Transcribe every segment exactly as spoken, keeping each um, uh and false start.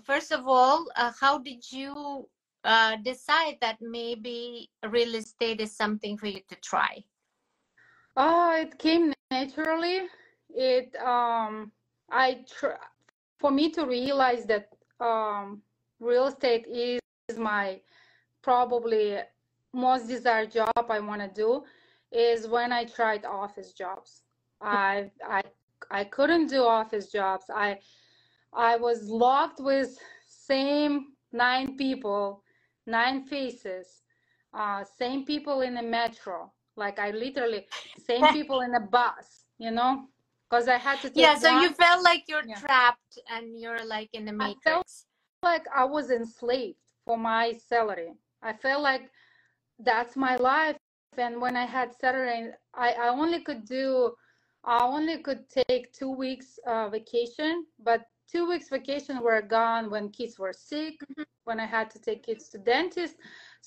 first of all, uh, how did you uh, decide that maybe real estate is something for you to try? Uh, it came naturally. It um, I tr for me to realize that um, real estate is my probably most desired job I want to do is when I tried office jobs. I I I couldn't do office jobs. I I was locked with same nine people, nine faces, uh, same people in the metro. Like I literally same people in the bus, you know, because I had to take Yeah, so you one. felt like you're Yeah, trapped and you're like in the I felt matrix. like I was enslaved for my salary. I felt like that's my life. And when I had Saturday, I, I only could do, I only could take two weeks uh, vacation, but two weeks vacation were gone when kids were sick, Mhm. when I had to take kids to dentist.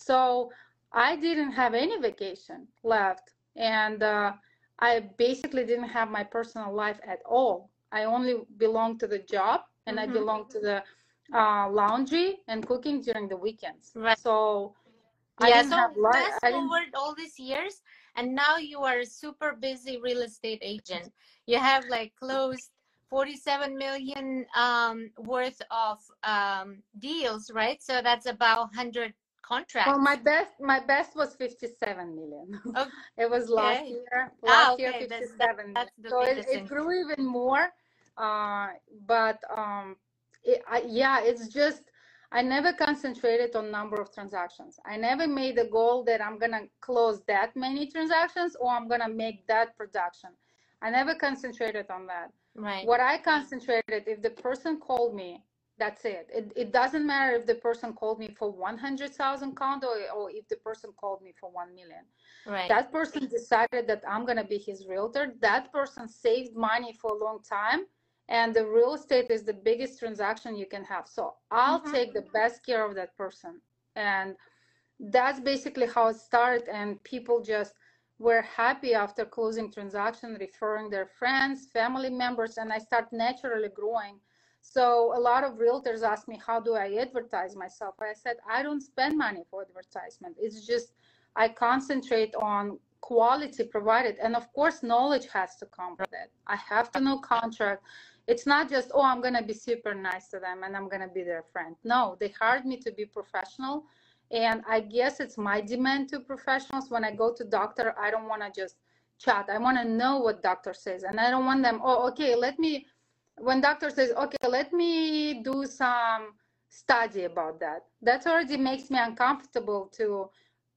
So I didn't have any vacation left. And uh, I basically didn't have my personal life at all. I only belonged to the job and I Mhm. belonged to the uh, laundry and cooking during the weekends. Right. So I Yeah, didn't have so life. fast I didn't. forward all these years, and now you are a super busy real estate agent. You have like closed forty-seven million um, worth of um, deals, right? So that's about one hundred Well, my contracts. best, my best was fifty-seven million. It was last Okay. year. Ah, Last year, okay. That's that, fifty-seven million. that's the So it, latest it in. grew even more. Uh, but um, it, I, yeah, it's just I never concentrated on number of transactions. I never made a goal that I'm gonna close that many transactions or I'm gonna make that production. I never concentrated on that. Right. What I concentrated, if the person called me, that's it. It, it doesn't matter if the person called me for one hundred thousand condo or if the person called me for one million. Right. That person decided that I'm going to be his realtor. That person saved money for a long time. And the real estate is the biggest transaction you can have. So I'll Mm-hmm. take the best care of that person. And that's basically how it started. And people just were happy after closing transaction, referring their friends, family members, and I start naturally growing. So a lot of realtors ask me, how do I advertise myself? I said, I don't spend money for advertisement. It's just I concentrate on quality provided. And of course, knowledge has to come with it. I have to know contract. It's not just, oh, I'm going to be super nice to them and I'm going to be their friend. No, they hired me to be professional. And I guess it's my demand to professionals. When I go to doctor, I don't want to just chat. I want to know what doctor says. And I don't want them, oh, okay, let me, when doctor says, okay, let me do some study about that. That already makes me uncomfortable to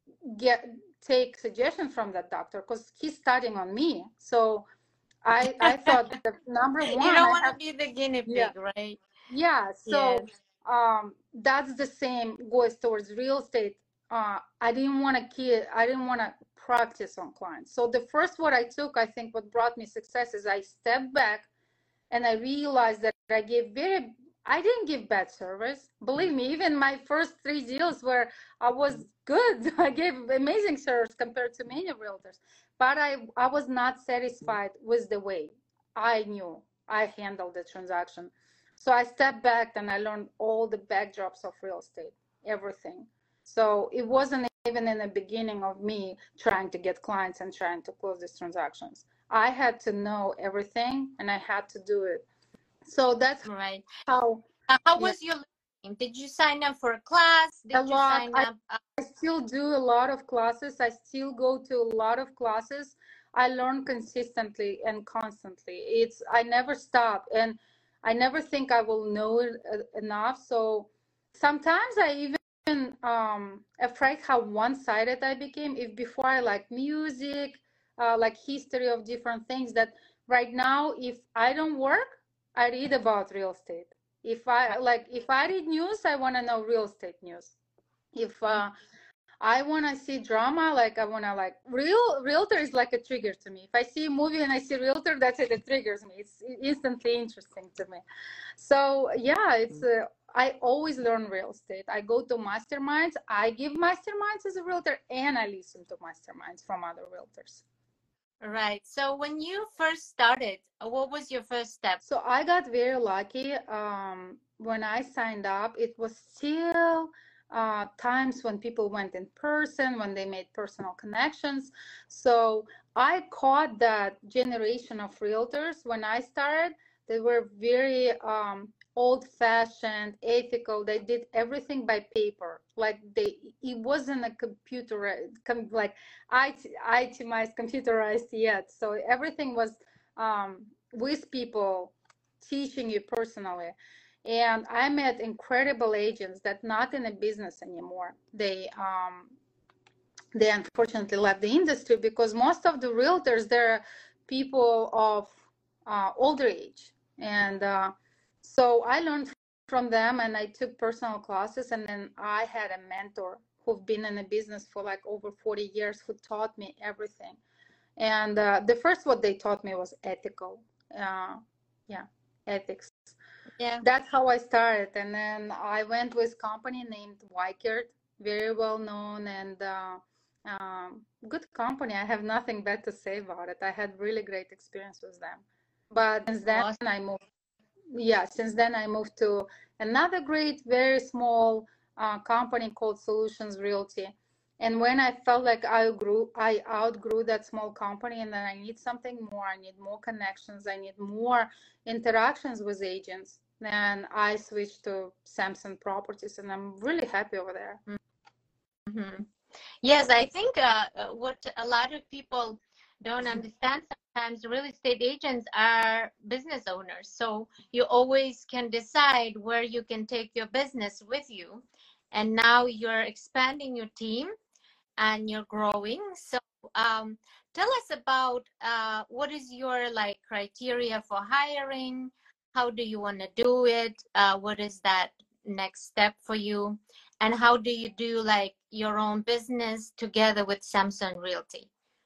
get take suggestion from that doctor because he's studying on me. So I I thought that number You one, don't I want to have, be the guinea yeah. pig, right? Yeah, Yes. so um, that's the same goes towards real estate. Uh, I didn't want to keep, I didn't want to practice on clients. So the first what I took, I think what brought me success is I stepped back and I realized that I gave very, I didn't give bad service. Believe me, even my first three deals where I was good, I gave amazing service compared to many realtors. But I, I was not satisfied with the way I knew I handled the transaction. So I stepped back and I learned all the backdrops of real estate, everything. So it wasn't even in the beginning of me trying to get clients and trying to close these transactions. I had to know everything and I had to do it. So that's Right. how, Uh, how yeah, was your learning? Did you sign up for a class? a Did you lot. sign I, up? Uh, I still do a lot of classes. I still go to a lot of classes. I learn consistently and constantly. It's, I never stop and I never think I will know it uh, enough. So sometimes I even um afraid how one-sided I became. If before I like music, uh, like history of different things, that right now if I don't work, I read about real estate. If I like, if I read news, I want to know real estate news. If uh, I want to see drama, like I want to like real realtor is like a trigger to me. If I see a movie and I see realtor, that's it. It triggers me. It's instantly interesting to me. So yeah, it's uh, I always learn real estate. I go to masterminds. I give masterminds as a realtor, and I listen to masterminds from other realtors. right. So when you first started, uh, what was your first step? So I got very lucky. Um, when I signed up, it was still uh, times when people went in person, when they made personal connections. So I caught that generation of realtors when I started. They were very um, old-fashioned, ethical. They did everything by paper. Like they, it wasn't a computer, like I T, itemized, computerized yet. So everything was um, with people teaching you personally. And I met incredible agents that not in a business anymore. They um, they unfortunately left the industry because most of the realtors, they're people of uh, older age. And uh, so I learned from them, and I took personal classes, and then I had a mentor who've been in the business for like over forty years who taught me everything. And uh, the first what they taught me was ethical. Uh, yeah, ethics. Yeah. That's how I started. And then I went with company named Weichert, very well known and uh, um, good company. I have nothing bad to say about it. I had really great experience with them. But since then Awesome. I moved, yeah, since then I moved to another great, very small uh, company called Solutions Realty. And when I felt like I grew, I outgrew that small company, and then I need something more. I need more connections. I need more interactions with agents. Then I switched to Samson Properties, and I'm really happy over there. Mm-hmm. Yes, I think uh, what a lot of people don't understand sometimes, real estate agents are business owners. So you always can decide where you can take your business with you. And now you're expanding your team and you're growing. So um, tell us about uh, what is your like criteria for hiring? How do you want to do it? Uh, what is that next step for you? And how do you do like your own business together with Samson Realty?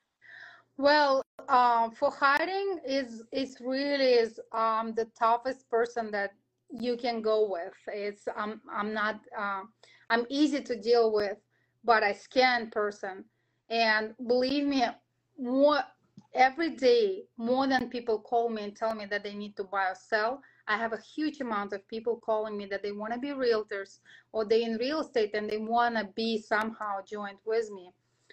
Well, um, for hiring is is really is um, the toughest person that you can go with. It's I'm I'm not uh, I'm easy to deal with, but I scan person, and believe me, more every day more than people call me and tell me that they need to buy or sell. I have a huge amount of people calling me that they want to be realtors or they in real estate and they want to be somehow joined with me,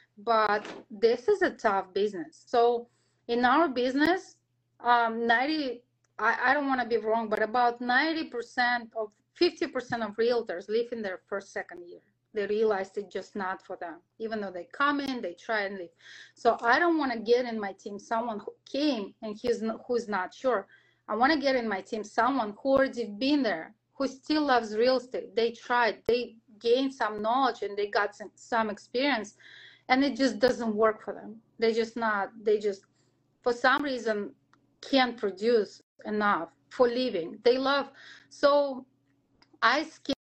but this is a tough business. So in our business, um, ninety, I, I don't want to be wrong, but about ninety percent of fifty percent of realtors live in their first, second year. They realized it's just not for them, even though they come in, they try and leave. So I don't want to get in my team someone who came and he's not, who's not sure. I want to get in my team someone who already been there, who still loves real estate. They tried, they gained some knowledge, and they got some, some experience, and it just doesn't work for them. They just not, they just, for some reason, can't produce enough for living. They love, so I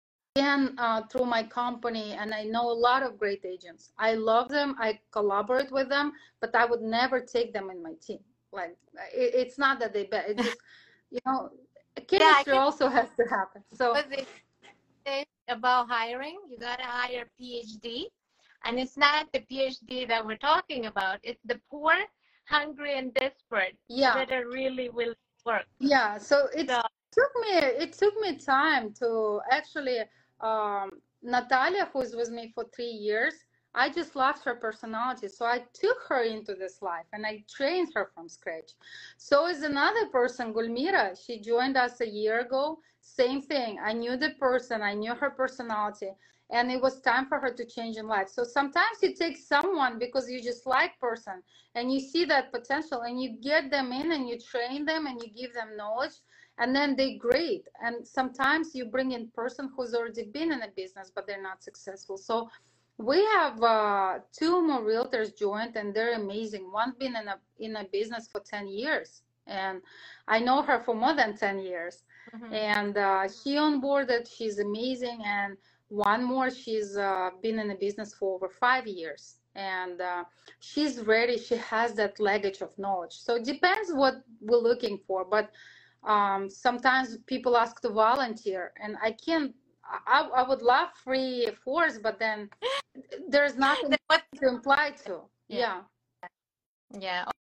scan uh, through my company, and I know a lot of great agents. I love them, I collaborate with them, but I would never take them in my team. Like, it, it's not that they bad, it's just, you know, Yeah, I chemistry can also has to happen. So what they say about hiring. You gotta hire PhD. And it's not the PhD that we're talking about. It's the poor, hungry, and desperate yeah, that are really willing to work. yeah, so it So took me it took me time to actually um Natalia, who's with me for three years, I just loved her personality, so I took her into this life and I trained her from scratch. So is another person, Gulmira. She joined us a year ago. Same thing, I knew the person, I knew her personality, and it was time for her to change in life. So sometimes you take someone because you just like person and you see that potential and you get them in and you train them and you give them knowledge, and then they great. And sometimes you bring in person who's already been in a business but they're not successful. So we have uh, two more realtors joined and they're amazing. One been in a in a business for ten years, and I know her for more than ten years. mm-hmm. And uh, she onboarded, she's amazing. And one more, she's uh, been in the business for over five years, and uh, she's ready. She has that luggage of knowledge. So it depends what we're looking for, but um, sometimes people ask to volunteer, and I can't. I, I would love free force, but then there's nothing what? to imply to. Yeah. Yeah. Yeah.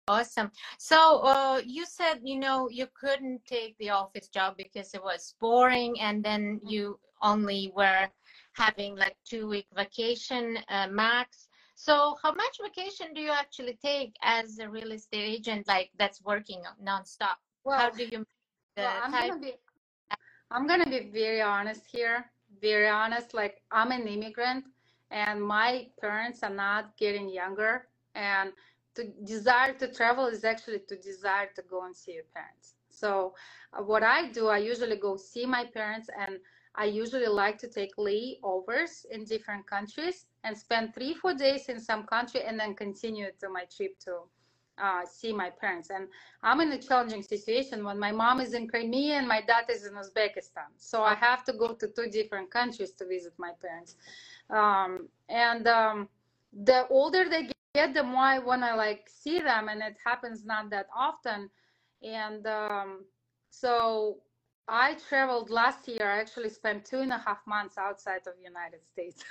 Awesome. So uh, you said, you know, you couldn't take the office job because it was boring, and then you only were having like two week vacation uh, max. So how much vacation do you actually take as a real estate agent, like that's working nonstop? How Well, do you well, the I'm type? gonna be I'm gonna be very honest here. Very honest. Like I'm an immigrant, and my parents are not getting younger. And to desire to travel is actually to desire to go and see your parents. So uh, what I do, I usually go see my parents, and I usually like to take layovers in different countries and spend three, four days in some country, and then continue to my trip to uh, see my parents. And I'm in a challenging situation when my mom is in Crimea and my dad is in Uzbekistan. So I have to go to two different countries to visit my parents. Um, and um, the older they get, the more I want to like see them, and it happens not that often. And um, so I traveled last year. I actually spent two and a half months outside of the United States.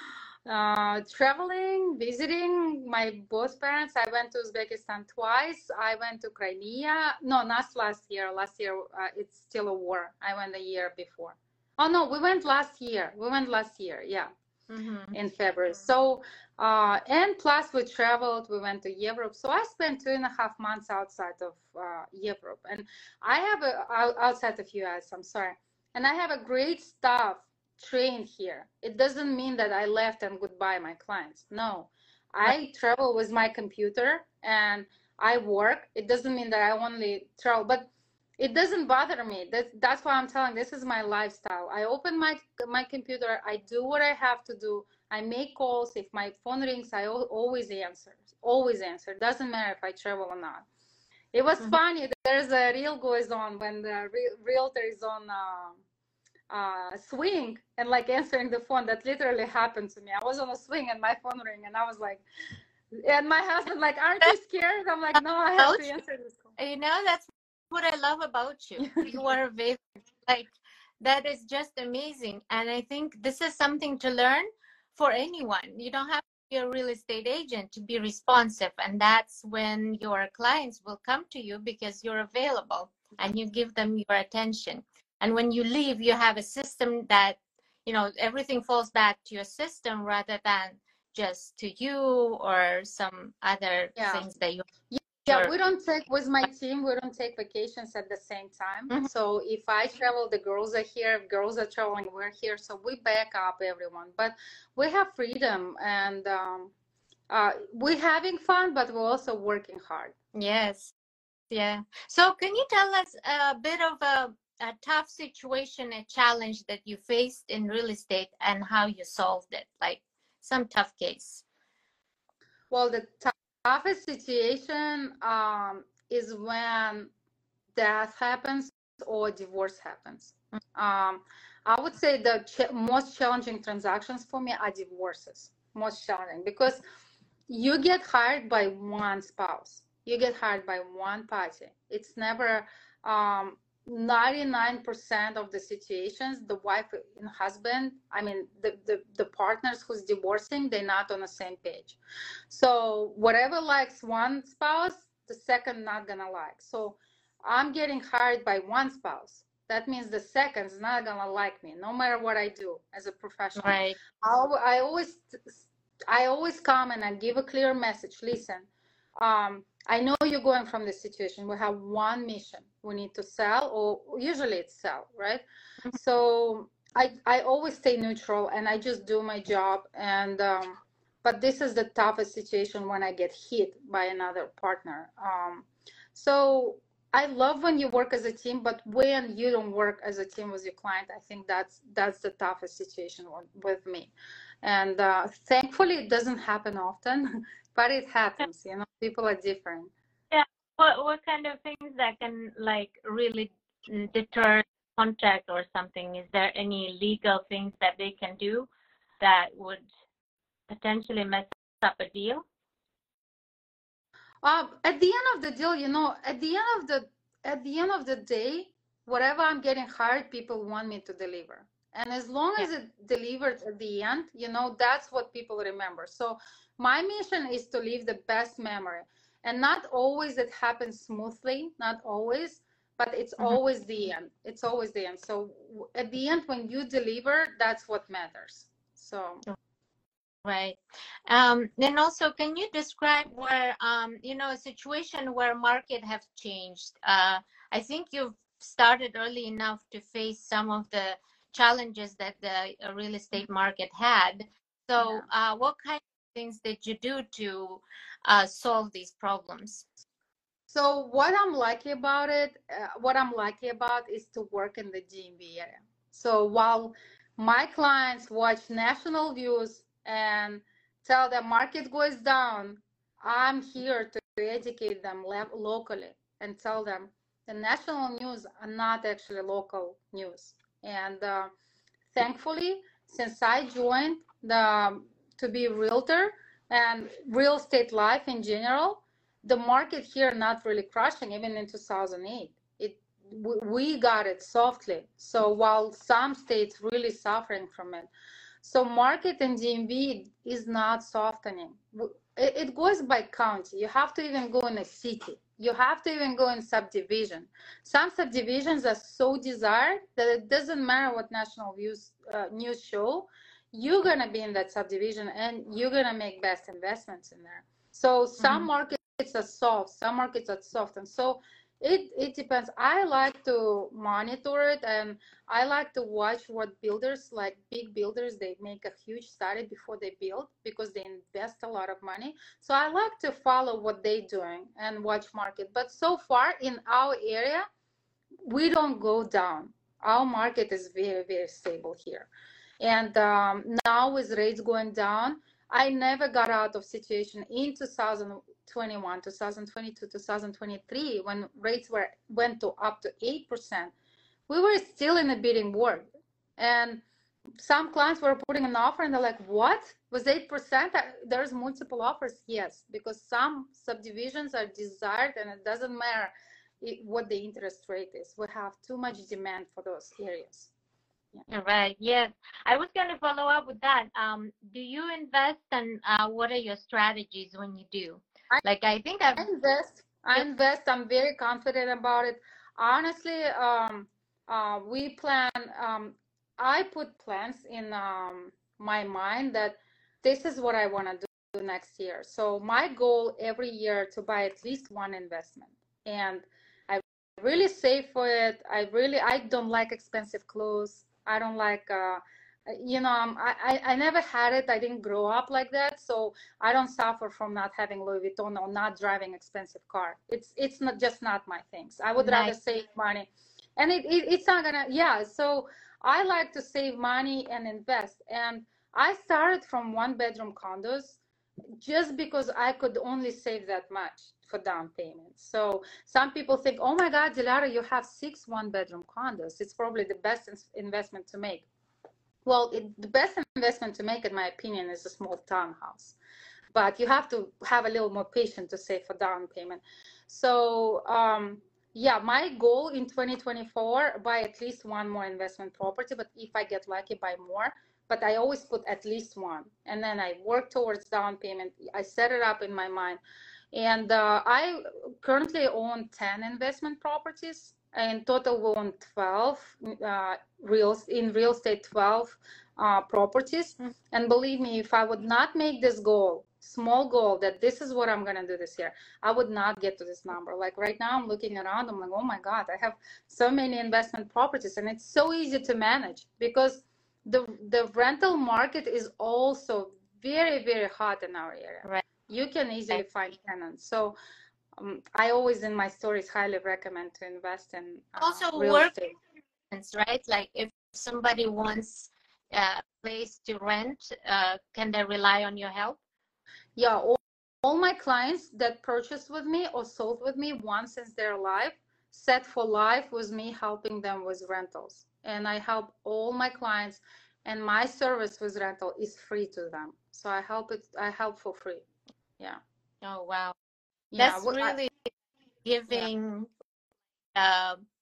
uh, traveling, visiting my both parents. I went to Uzbekistan twice. I went to Crimea. No, not last year. Last year, uh, it's still a war. I went a year before. Oh no, we went last year. We went last year. Yeah, Mm-hmm. in February. So, uh, and plus we traveled. We went to Europe. So I spent two and a half months outside of uh, Europe, and I have a outside of U S. I'm sorry, and I have a great staff trained here. It doesn't mean that I left and goodbye my clients. No, Right. I travel with my computer and I work. It doesn't mean that I only travel, but it doesn't bother me. That's that's why I'm telling. This is my lifestyle. I open my my computer. I do what I have to do. I make calls. If my phone rings, I always answer. Always answer. Doesn't matter if I travel or not. It was Mm-hmm. funny. There's a reel goes on when the re realtor is on uh, uh, swing and like answering the phone. That literally happened to me. I was on a swing and my phone rang, and I was like, and my husband like, "Aren't you scared?" I'm like, "No, I have to About answer this you, you know, that's what I love about you. call." You are available. Like that is just amazing, and I think this is something to learn for anyone. You don't have to be a real estate agent to be responsive, and that's when your clients will come to you because you're available and you give them your attention. And when you leave, you have a system that, you know, everything falls back to your system rather than just to you or some other Yeah. things that you Yeah, sure. we don't take with my team, we don't take vacations at the same time. Mhm. So if I travel, the girls are here. If girls are traveling, we're here. So we back up everyone. But we have freedom, and um, uh, we're having fun, but we're also working hard. Yes. Yeah. So can you tell us a bit of a, a tough situation, a challenge that you faced in real estate and how you solved it? Like some tough case. Well, the toughest situation um, is when death happens or divorce happens. Um, I would say the ch most challenging transactions for me are divorces. Most challenging because you get hired by one spouse. You get hired by one party. It's never um, ninety-nine percent of the situations, the wife and husband, I mean, the, the, the partners who's divorcing, they're not on the same page. So whatever likes one spouse, the second not gonna like. So I'm getting hired by one spouse. That means the second's not gonna like me, no matter what I do as a professional. Right. I'll, I always I always come and I give a clear message. Listen, um, I know you're going from this situation. We have one mission. We need to sell, or usually it's sell, right? So I I always stay neutral and I just do my job. And um, but this is the toughest situation when I get hit by another partner. Um, so I love when you work as a team, but when you don't work as a team with your client, I think that's that's the toughest situation with me. And uh, thankfully, it doesn't happen often, but it happens. You know, people are different. Yeah. What what kind of things that can like really mm, deter contract or something? Is there any legal things that they can do that would potentially mess up a deal? Uh, at the end of the deal, you know, at the end of the at the end of the day, whatever I'm getting hired, people want me to deliver. And as long Yeah. as it delivered at the end, you know, that's what people remember. So my mission is to leave the best memory. And not always it happens smoothly, not always, but it's Mm-hmm. always the end. It's always the end. So at the end, when you deliver, that's what matters. So. Right. Um, then also, can you describe where, um, you know, a situation where market have changed? Uh, I think you've started early enough to face some of the challenges that the uh, real estate market had. So, Yeah. uh, what kind of things did you do to uh, solve these problems? So what I'm lucky about it, uh, what I'm lucky about is to work in the D M V area. So while my clients watch national news and tell the market goes down, I'm here to educate them locally and tell them the national news are not actually local news. And uh, thankfully, since I joined the to be a realtor and real estate life in general, the market here not really crashing even in two thousand eight. It we got it softly. So while some states really suffering from it, so market in D M V is not softening. It goes by county. You have to even go in a city. You have to even go in subdivision. Some subdivisions are so desired that it doesn't matter what national news uh, news show. You're gonna be in that subdivision and you're gonna make best investments in there. So some Mm-hmm. markets are soft, some markets are soft, and so it it depends. I like to monitor it, and I like to watch what builders, like big builders, they make a huge study before they build because they invest a lot of money. So I like to follow what they're doing and watch market. But so far in our area, we don't go down. Our market is very, very stable here. And um, now with rates going down, I never got out of situation in two thousand twenty-one, two thousand twenty-two, two thousand twenty-three when rates were went to up to eight percent. We were still in a bidding war. And some clients were putting an offer and they're like, what? Was eight percent? There's multiple offers. Yes, because some subdivisions are desired and it doesn't matter what the interest rate is. We have too much demand for those areas. Yeah. Right. Yes. I was going to follow up with that. Um, do you invest, and uh, what are your strategies when you do? I Like, I think I've. invest. I invest. I'm very confident about it. Honestly, um, uh, we plan. Um, I put plans in um, my mind that this is what I want to do next year. So my goal every year to buy at least one investment, and I really save for it. I really I don't like expensive clothes. I don't like. Uh, you know, um, I, I I never had it. I didn't grow up like that, so I don't suffer from not having Louis Vuitton or not driving expensive car. It's it's not just not my things. I would rather Nice. save money, and it, it it's not gonna. Yeah, so I like to save money and invest. And I started from one bedroom condos just because I could only save that much for down payment. So some people think, oh my God, Dilara, you have six one bedroom condos. It's probably the best investment to make. Well, it, the best investment to make, in my opinion, is a small townhouse. But you have to have a little more patience to save for down payment. So, um, yeah, my goal in twenty twenty-four, buy at least one more investment property. But if I get lucky, buy more. But I always put at least one. And then I work towards down payment. I set it up in my mind. And uh, I currently own ten investment properties. In total, we own twelve uh, real in real estate, twelve uh, properties. Mm-hmm. And believe me, if I would not make this goal, small goal, that this is what I'm gonna do this year, I would not get to this number. Like right now, I'm looking around. I'm like, oh my God, I have so many investment properties, and it's so easy to manage because the the rental market is also very, very hot in our area. Right. You can easily find tenants. So um, I always in my stories highly recommend to invest in uh, Also, real work, estate. right? Like, if somebody wants a place to rent, uh, can they rely on your help? Yeah, all, all my clients that purchased with me or sold with me once since their life, set for life was me helping them with rentals. And I help all my clients, and my service with rental is free to them. So I help it. I help for free. Yeah. Oh, wow. Yeah. That's What I, really yeah. giving uh,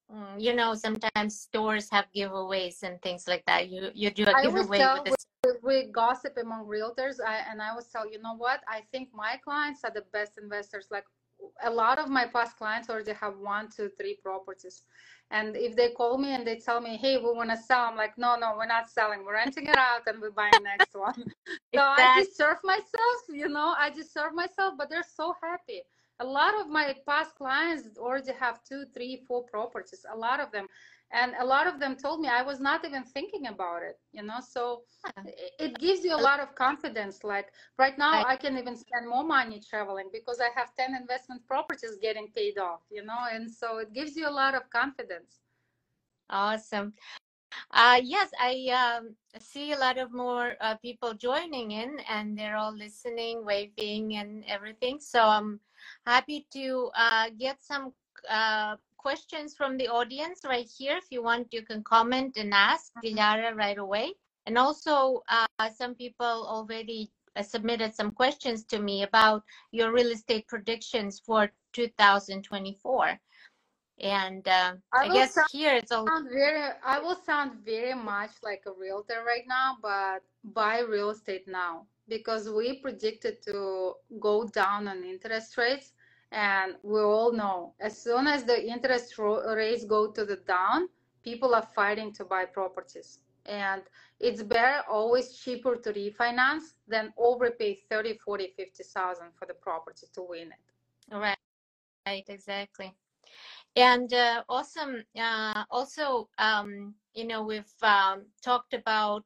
Mm, you know, sometimes stores have giveaways and things like that. You you do a I always giveaway with tell, this. we, we gossip among realtors, I, and I always tell, you know what? I think my clients are the best investors. Like a lot of my past clients already have one, two, three properties. And if they call me and they tell me, hey, we want to sell, I'm like, no, no, we're not selling. We're renting it out and we're buying next one. So I Exactly. deserve myself, you know, I deserve myself, but they're so happy. A lot of my past clients already have two, three, four properties, a lot of them. And a lot of them told me I was not even thinking about it, you know. So it gives you a lot of confidence. Like right now, I can even spend more money traveling because I have ten investment properties getting paid off, you know. And so it gives you a lot of confidence. Awesome. Uh, yes, I um, see a lot of more uh, people joining in, and they're all listening, waving, and everything. So I'm happy to uh, get some uh, questions from the audience right here. If you want, you can comment and ask Dilara right away. And also, uh, some people already uh, submitted some questions to me about your real estate predictions for two thousand twenty-four. And uh, I I will guess sound here it's all very, I will sound very much like a realtor right now, but buy real estate now because we predicted to go down on interest rates. And we all know as soon as the interest rates go to the down, people are fighting to buy properties. And it's better, always cheaper to refinance than overpay thirty, forty, fifty thousand for the property to win it. right. Right, exactly. And uh, awesome. Uh, also, um, you know, we've um, talked about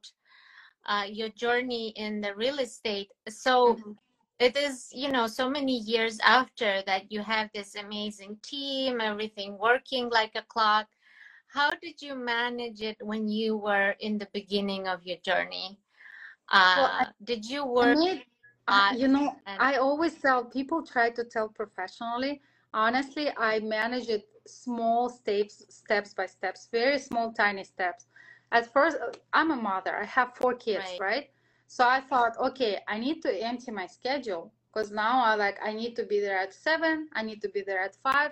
uh, your journey in the real estate. So Mhm. it is, you know, so many years after that you have this amazing team, everything working like a clock. How did you manage it when you were in the beginning of your journey? Well, I Uh, did you I work made, I, uh, you know, and I always tell people try to tell professionally. Honestly, I manage it small steps, steps by steps, very small, tiny steps. At first, uh, I'm a mother. I have four kids, right, right? So I thought, okay, I need to empty my schedule because now I like I need to be there at seven. I need to be there at five,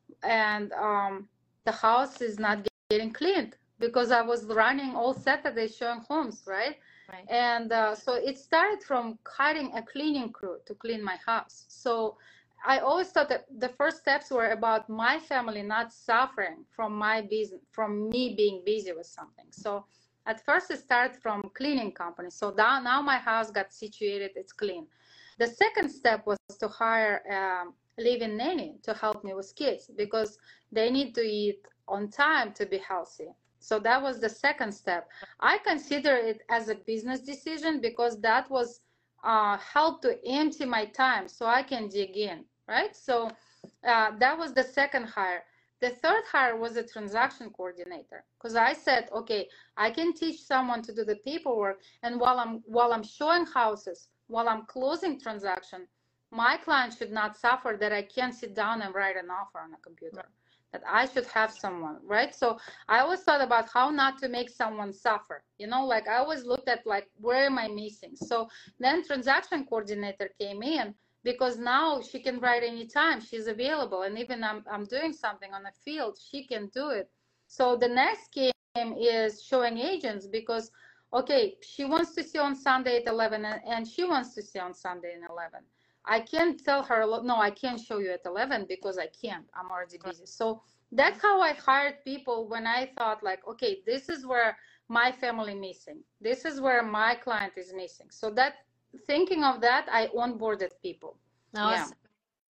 and um, the house is not getting cleaned because I was running all Saturday showing homes, right? right, And uh, so it started from hiring a cleaning crew to clean my house. So I always thought that the first steps were about my family not suffering from my business, from me being busy with something. So at first it started from cleaning company. So now, now my house got situated, it's clean. The second step was to hire um, live-in nanny to help me with kids because they need to eat on time to be healthy. So that was the second step. I consider it as a business decision because that was uh, help to empty my time so I can dig in, right? So uh, that was the second hire. The third hire was a transaction coordinator because I said, okay, I can teach someone to do the paperwork, and while I'm while I'm showing houses, while I'm closing transaction, my client should not suffer that I can't sit down and write an offer on a computer. That I should have someone, right? So I always thought about how not to make someone suffer. You know, like I always looked at like where am I missing? So then transaction coordinator came in because now she can write anytime. She's available. And even I'm I'm doing something on the field, she can do it. So the next came is showing agents because okay, she wants to see on Sunday at eleven and, and she wants to see on Sunday at eleven. I can't tell her, no, I can't show you at eleven because I can't. I'm already busy. So that's how I hired people when I thought like, okay, this is where my family missing. This is where my client is missing. So that thinking of that, I onboarded people. Yeah. awesome.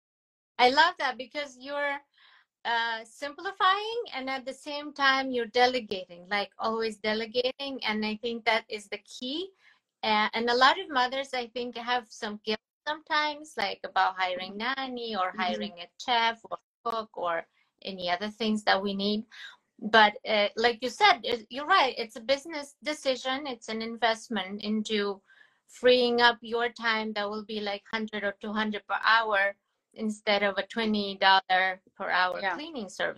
I love that because you're uh, simplifying and at the same time you're delegating, like always delegating. And I think that is the key. Uh, and a lot of mothers, I think, have some guilt sometimes, like about hiring nanny or Mhm. hiring a chef or cook or any other things that we need. But uh, like you said, you're right. It's a business decision. It's an investment into freeing up your time that will be like one hundred or two hundred per hour instead of a twenty dollars per hour Yeah. cleaning service.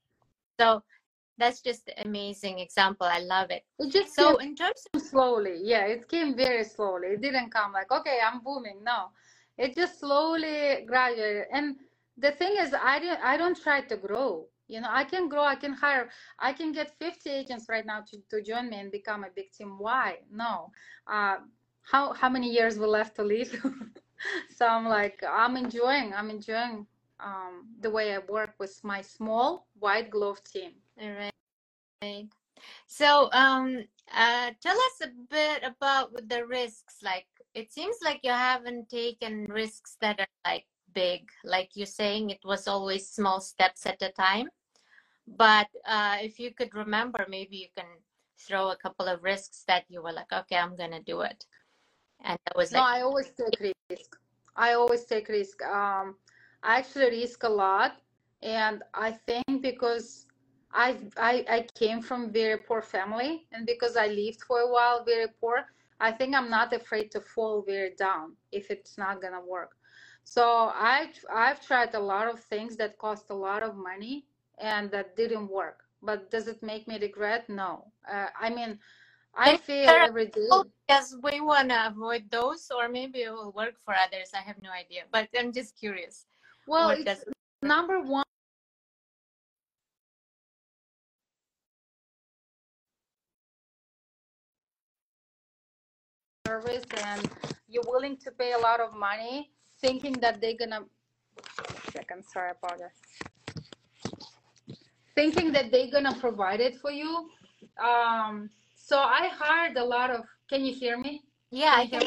So that's just an amazing example. I love it. It just So came in terms slowly. Yeah, it came very slowly. It didn't come like, okay, I'm booming. No, it just slowly graduated. And the thing is, I didn't. I don't try to grow. You know, I can grow, I can hire, I can get fifty agents right now to, to join me and become a big team. Why? No. Uh, how how many years we left to live? So I'm like, I'm enjoying, I'm enjoying um, the way I work with my small white glove team. All right. So, um, uh, tell us a bit about the risks. Like, it seems like you haven't taken risks that are like big. Like you're saying, it was always small steps at a time. But uh, if you could remember, maybe you can throw a couple of risks that you were like, okay, I'm gonna do it, and that was No, like, I always take risk. I always take risk. Um, I actually risk a lot, and I think because I I I came from very poor family, and because I lived for a while very poor, I think I'm not afraid to fall very down if it's not gonna work. So I I've tried a lot of things that cost a lot of money and that didn't work. But does it make me regret? No. Uh, I mean, I can you fail share a every day. couple? Because we wanna avoid those, or maybe it will work for others. I have no idea, but I'm just curious. Well, What it's does number one service, and you're willing to pay a lot of money thinking that they're gonna second, sorry, I apologize. Thinking that they're gonna provide it for you. Um, so I hired a lot of, can you hear me? Yeah, Can I you hear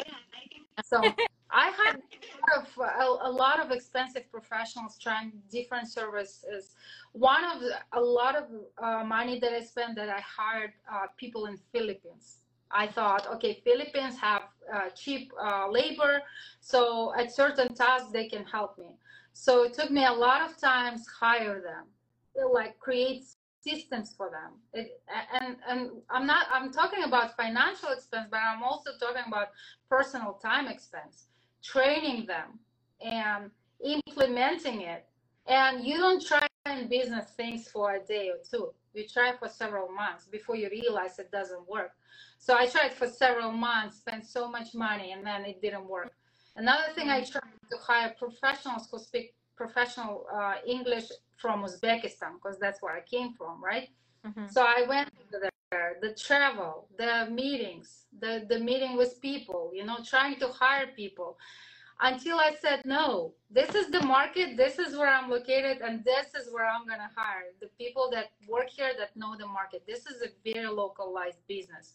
can. me? So I hired a lot of, a, a lot of expensive professionals trying different services. One of the, a lot of uh, money that I spent that I hired uh, people in Philippines. I thought, okay, Philippines have uh, cheap uh, labor, so at certain tasks they can help me. So it took me a lot of times hire them, like create systems for them. It, and and I'm not I'm talking about financial expense, but I'm also talking about personal time expense, training them and implementing it. And you don't try in business things for a day or two. You try for several months before you realize it doesn't work. So I tried for several months, spent so much money, and then it didn't work. Another thing, I tried to hire professionals who speak professional uh, English from Uzbekistan, because that's where I came from, right? Mm-hmm. So I went there, the travel, the meetings, the, the meeting with people, you know, trying to hire people until I said, no, this is the market, this is where I'm located, and this is where I'm going to hire the people that work here that know the market. This is a very localized business.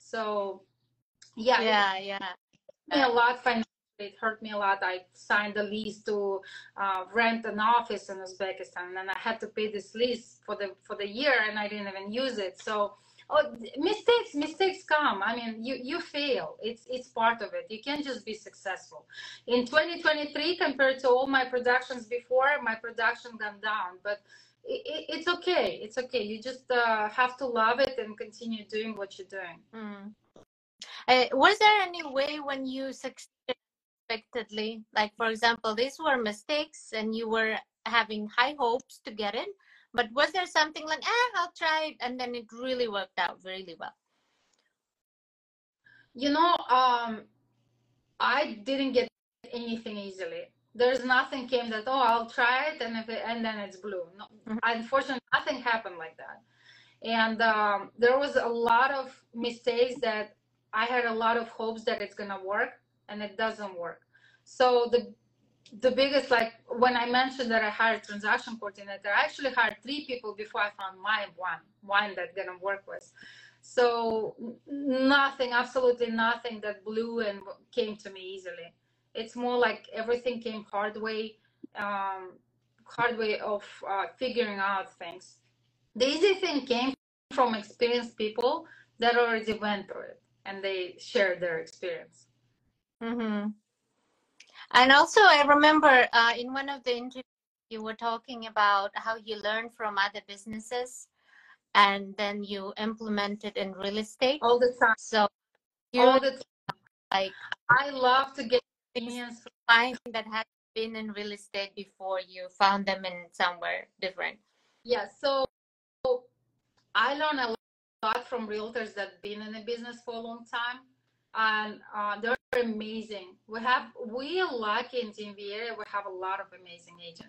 So, yeah, Yeah, yeah. it hurt me a lot financially. It hurt me a lot. I signed a lease to uh, rent an office in Uzbekistan, and I had to pay this lease for the for the year, and I didn't even use it. So, oh, mistakes, mistakes come. I mean, you you fail. It's it's part of it. You can't just be successful. In twenty twenty-three, compared to all my productions before, my production gone down, but it, it, it's okay. It's okay. You just uh, have to love it and continue doing what you're doing. Mm. Uh, was there any way when you succeeded unexpectedly? Like, for example, these were mistakes and you were having high hopes to get in, but was there something like, ah, I'll try it, and then it really worked out really well? You know, um, I didn't get anything easily. There's nothing came that, oh, I'll try it, and if it, and then it's blue. No, Mhm. unfortunately, nothing happened like that. And um, there was a lot of mistakes that I had a lot of hopes that it's gonna work, and it doesn't work. So the the biggest, like when I mentioned that I hired transaction coordinator, I actually hired three people before I found my one one that gonna work with. So nothing, absolutely nothing that blew and came to me easily. It's more like everything came hard way, um, hard way of uh, figuring out things. The easy thing came from experienced people that already went through it and they shared their experience. Mm-hmm. And also, I remember uh, in one of the interviews, you were talking about how you learned from other businesses and then you implemented in real estate. All the time. So All you the time. like I love to get things opinions. find that had been in real estate before you found them in somewhere different. Yeah, so I learned a lot from realtors that been in the business for a long time, and uh, they're amazing. We have we are lucky in D M V area. We have a lot of amazing agents,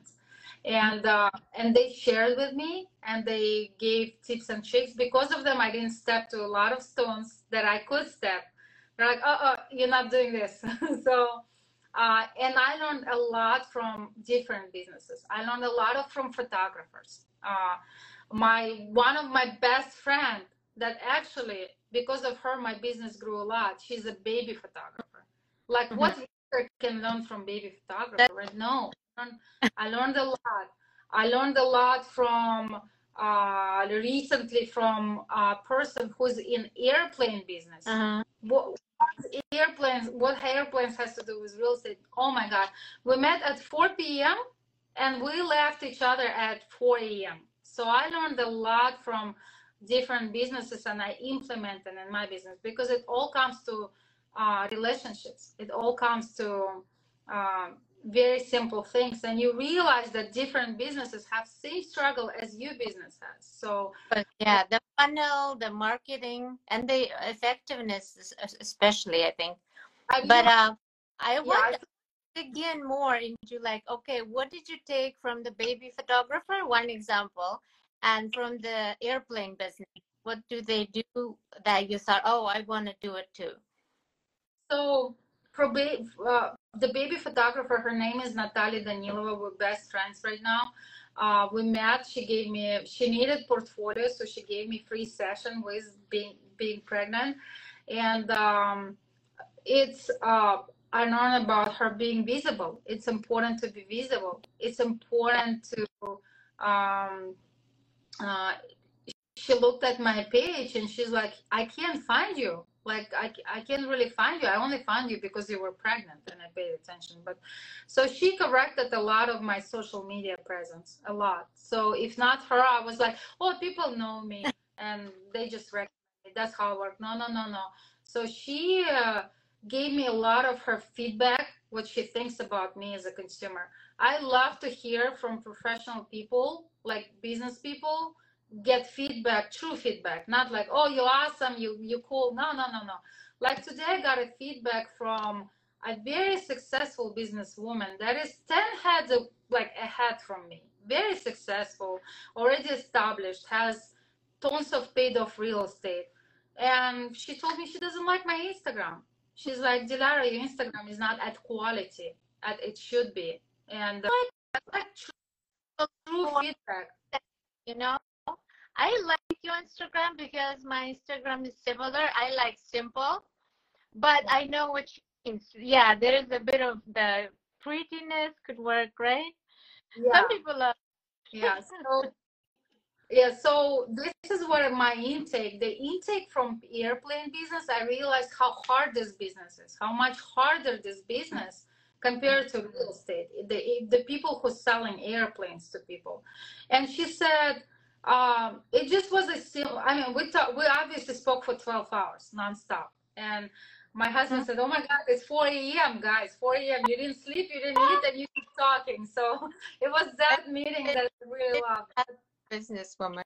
and uh, and they shared with me, and they gave tips and tricks. Because of them, I didn't step to a lot of stones that I could step. They're like, oh, oh you're not doing this. So uh, and I learned a lot from different businesses. I learned a lot of from photographers. uh, my one of my best friend that actually, because of her, my business grew a lot. She's a baby photographer. Like, Mhm. what visitor can learn from baby photographer, right? No, I learned, I learned a lot. I learned a lot from uh, recently from a person who's in airplane business. Uh-huh. What, what airplanes? What airplanes has to do with real estate? Oh my God! We met at four p m and we left each other at four a m. So I learned a lot from different businesses, and I implement them in my business, because it all comes to uh, relationships. It all comes to um, very simple things, and you realize that different businesses have same struggle as your business has. So But yeah, the funnel, the marketing, and the effectiveness, es- especially, I think. I But realized, uh, I yeah, want I, to dig in more into like, okay, what did you take from the baby photographer, one example, and from the airplane business? What do they do that you thought, oh, I want to do it too? so for ba- uh, the baby photographer, her name is Natalia Danilova. We're best friends right now. Uh, we met. She gave me. She needed portfolio, so she gave me free session with being being pregnant, and um, it's. Uh, I learned about her being visible. It's important to be visible. It's Yeah. important to. Um, uh, she looked at my page and she's like, I can't find you. Like, I, I can't really find you. I only found you because you were pregnant, and I paid attention. But so she corrected a lot of my social media presence, a lot. So if not her, I was like, oh, people know me and they just recognize me. That's how it worked. No, no, no, no. So she uh, gave me a lot of her feedback, what she thinks about me as a consumer. I love to hear from professional people, like business people, get feedback, true feedback, not like, oh, you're awesome, you you cool. No, no, no, no. Like today, I got a feedback from a very successful businesswoman that is ten heads of, like ahead from me, very successful, already established, has tons of paid off real estate, and she told me she doesn't like my Instagram. She's like, Dilara, your Instagram is not at quality at it should be, and uh, like, like true, true feedback. You know, I like your Instagram because my Instagram is similar. I like simple, but I know what she means. Yeah, there is a bit of the prettiness could work, right? Some Yeah, people are. yeah. So yeah, so this is what my intake, the intake from airplane business, I realized how hard this business is, how much harder this business compared to real estate, the, the people who selling airplanes to people. And she said, um, it just was a simple, I mean, we talk, we obviously spoke for twelve hours nonstop. And my husband said, oh my God, it's four a m, guys, four a m. You didn't sleep, you didn't eat, and you keep talking. So it was that meeting that I really loved. Businesswoman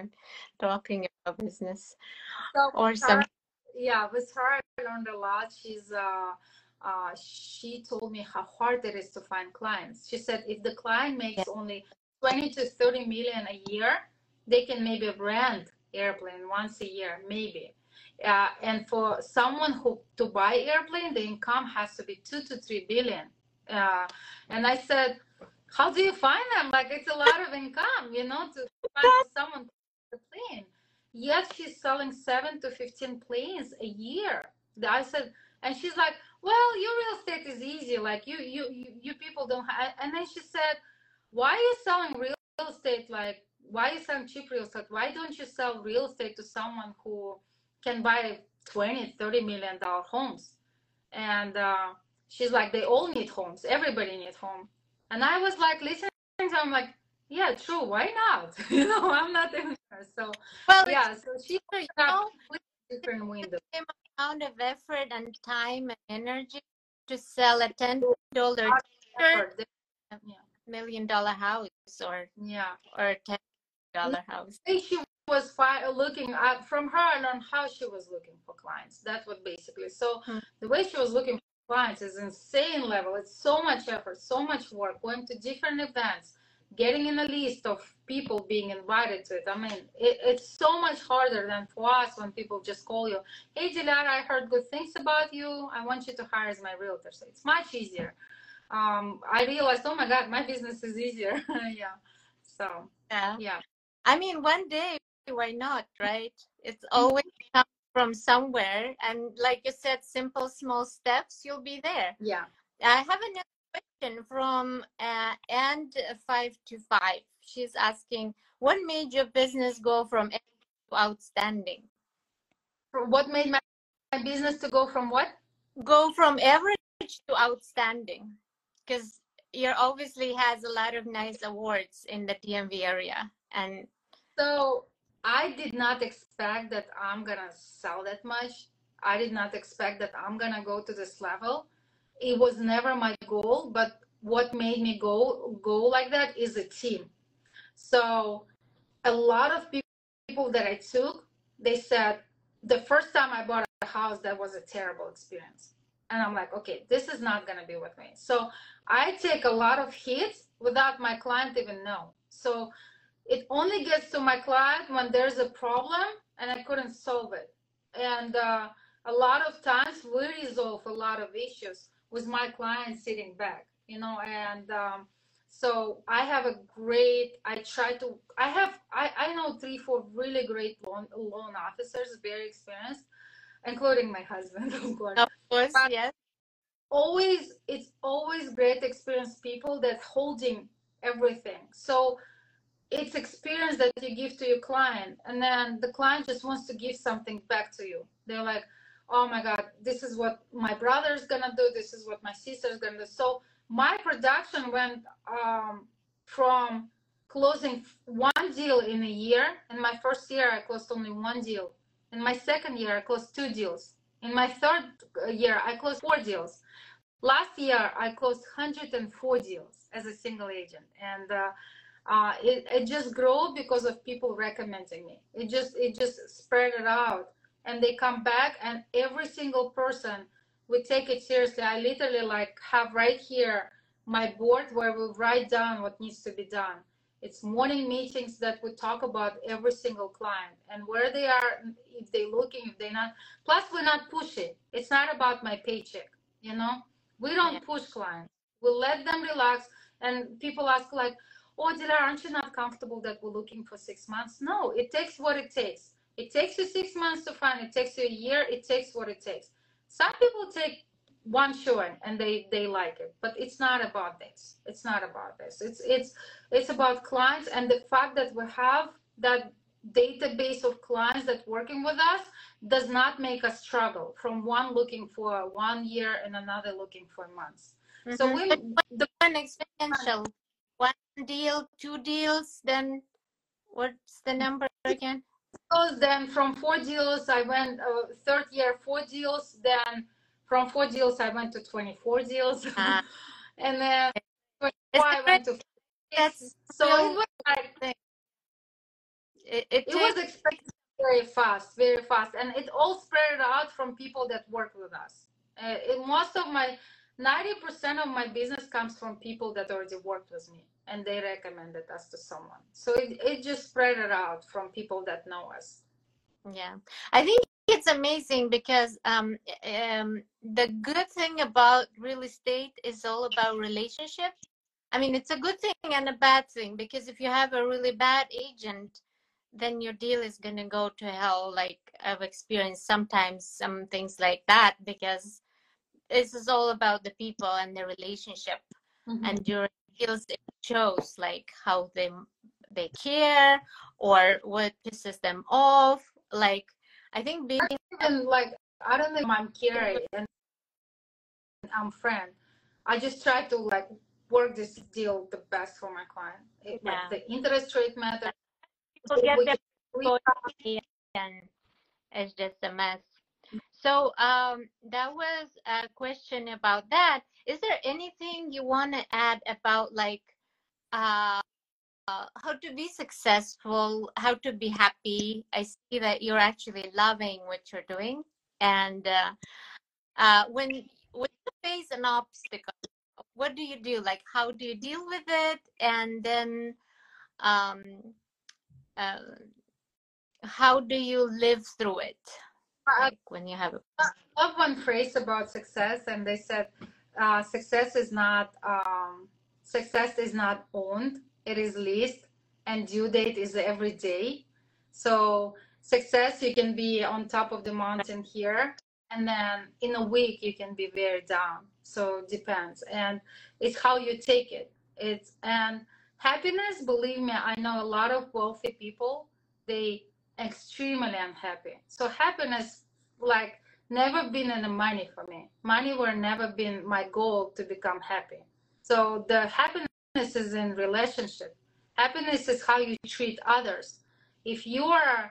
talking about business So or her, some. yeah, with her, I learned a lot. She's, uh, uh, she told me how hard it is to find clients. She said if the client Yeah. makes only twenty to thirty million a year, they can maybe rent airplane once a year, maybe. Uh, and for someone who to buy airplane, the income has to be two to three billion. Uh, and I said, how do you find them? Like it's a lot of income, you know, to find for someone to buy a plane. Yes, she's selling seven to fifteen planes a year. I said, and she's like, well, your real estate is easy. Like you, you, you, you people don't have. And then she said, why are you selling real estate? Like, why are you selling cheap real estate? Why don't you sell real estate to someone who can buy twenty, thirty million dollar homes? And uh, she's like, they all need homes. Everybody needs home. And I was like, listening to her, I'm like, yeah, true. Why not? You know, I'm not doing her. So, Well, it's yeah. So she true, you opened up know, a different window. the same amount of effort and time and energy to sell a ten dollar t-shirt, Effort. a Yeah. million dollar house, or Yeah. or a ten dollar house. The way she was fi- looking at from her, I learned how she was looking for clients. That's what basically. So Hmm. the way she was looking for clients is insane level. It's so much effort, so much work, going to different events, getting in a list of people being invited to it. I mean, it, it's so much harder than for us when people just call you, hey, Dilara, I heard good things about you. I want you to hire as my realtor. So it's much easier. Um, I realized, oh my God, my business is easier. Yeah. So, Yeah. yeah. I mean, one day, why not, right? It's always come from somewhere. And like you said, simple, small steps, you'll be there. Yeah. I have another question from uh, and five to five. She's asking, what made your business go from average to outstanding? What made my, my business to go from what? Go from average to outstanding, because you obviously has a lot of nice awards in the D M V area. And so I did not expect that I'm gonna sell that much. I did not expect that I'm gonna go to this level. It was never my goal, but what made me go go like that is a team. So a lot of people that I took, they said the first time I bought a house, that was a terrible experience. And I'm like, okay, this is not gonna be with me. So I take a lot of hits without my client even know. So it only gets to my client when there's a problem and I couldn't solve it. And uh, a lot of times we resolve a lot of issues with my client sitting back, you know, and um, so I have a great, I try to, I have, I, I know three, four really great loan, loan officers, very experienced, including my husband, of course. of course, But yes. always, it's always great experienced people that holding everything. So it's experience that you give to your client, and then the client just wants to give something back to you. They're like, oh my God, this is what my brother's gonna do, this is what my sister's gonna do. So my production went um, from closing one deal in a year. In my first year I closed only one deal. In my second year I closed two deals. In my third year I closed four deals. Last year I closed one hundred four deals as a single agent. And uh, uh, it, it just grew because of people recommending me. It just it just spread it out, and they come back, and every single person would take it seriously. I literally like have right here my board where we write down what needs to be done. It's morning meetings that we talk about every single client and where they are, if they're looking, if they're not. Plus, we're not pushing. It's not about my paycheck, you know. We don't Yeah. push clients. We let them relax. And people ask like, oh, Dilara, aren't you not comfortable that we're looking for six months? No, it takes what it takes. It takes you six months to find. It takes you a year. It takes what it takes. Some people take one showing and they they like it, but it's not about this. It's not about this. It's it's it's about clients, and the fact that we have that database of clients that working with us does not make us struggle from one looking for one year and another looking for months. Mm-hmm. So we the one exponential, one deal, two deals, then what's the number again? Then from four deals I went uh, third year four deals. Then from four deals I went to twenty-four deals. Uh, and then I went to that's so it was like thing. it, it, it was expected very fast, very fast, and it all spread out from people that work with us. Uh, it, most of my ninety percent of my business comes from people that already worked with me and they recommended us to someone. So it, it just spread it out from people that know us. Yeah, I think it's amazing because um, um, the good thing about real estate is all about relationships. I mean, it's a good thing and a bad thing, because if you have a really bad agent, then your deal is going to go to hell. Like I've experienced sometimes some things like that, because this is all about the people and the relationship. Mm-hmm. And your deals, it shows like how they they care or what pisses them off. Like I think being and like I don't know if I'm caring and I'm friend. I just try to like work this deal the best for my client. It, yeah. Like the interest rate matter. People get their we, and it's just a mess. So um, that was a question about that. Is there anything you want to add about like uh, uh, how to be successful, how to be happy? I see that you're actually loving what you're doing, and uh, uh, when when you face an obstacle, what do you do? Like, how do you deal with it? And then, um, uh, how do you live through it? I Like when you have a love one phrase about success, and they said, uh, "Success is not um, success is not owned; it is leased, and due date is every day." So success, you can be on top of the mountain here, and then in a week you can be very down. So it depends, and it's how you take it. It's and happiness. Believe me, I know a lot of wealthy people. They extremely unhappy. So happiness, like, never been in the money for me. Money were never been my goal to become happy. So the happiness is in relationship. Happiness is how you treat others. If you are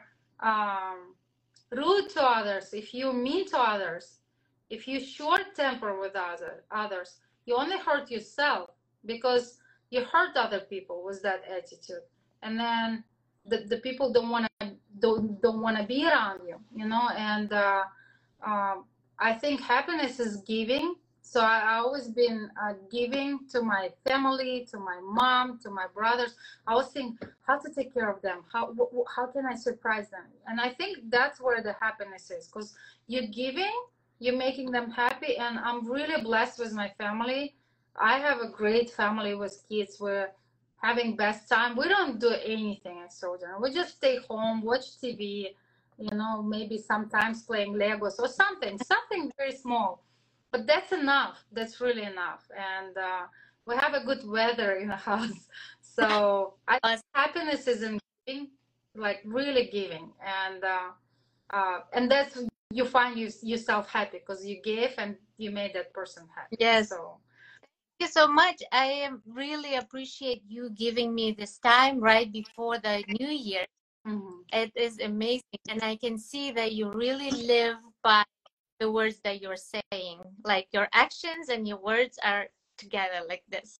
um, rude to others, if you mean to others, if you short temper with other, others, you only hurt yourself, because you hurt other people with that attitude. And then the, the people don't want to don't don't want to be around you, you know. And uh, um, I think happiness is giving. So I, I always been uh, giving to my family, to my mom, to my brothers. I was thinking how to take care of them. How how can I surprise them? And I think that's where the happiness is, because you're giving, you're making them happy. And I'm really blessed with my family. I have a great family with kids. We're having best time. We don't do anything at Sojourn. We just stay home, watch T V, you know, maybe sometimes playing Legos or something, something very small. But that's enough. That's really enough. And uh, we have a good weather in the house. So I think us. happiness is in giving, like really giving. And uh, uh, and that's, you find you, yourself happy because you gave and you made that person happy. Yes. So Thank you so much. I am really appreciate you giving me this time right before the new year. mhm. It is amazing. And I can see that you really live by the words that you're saying. Like your actions and your words are together like this.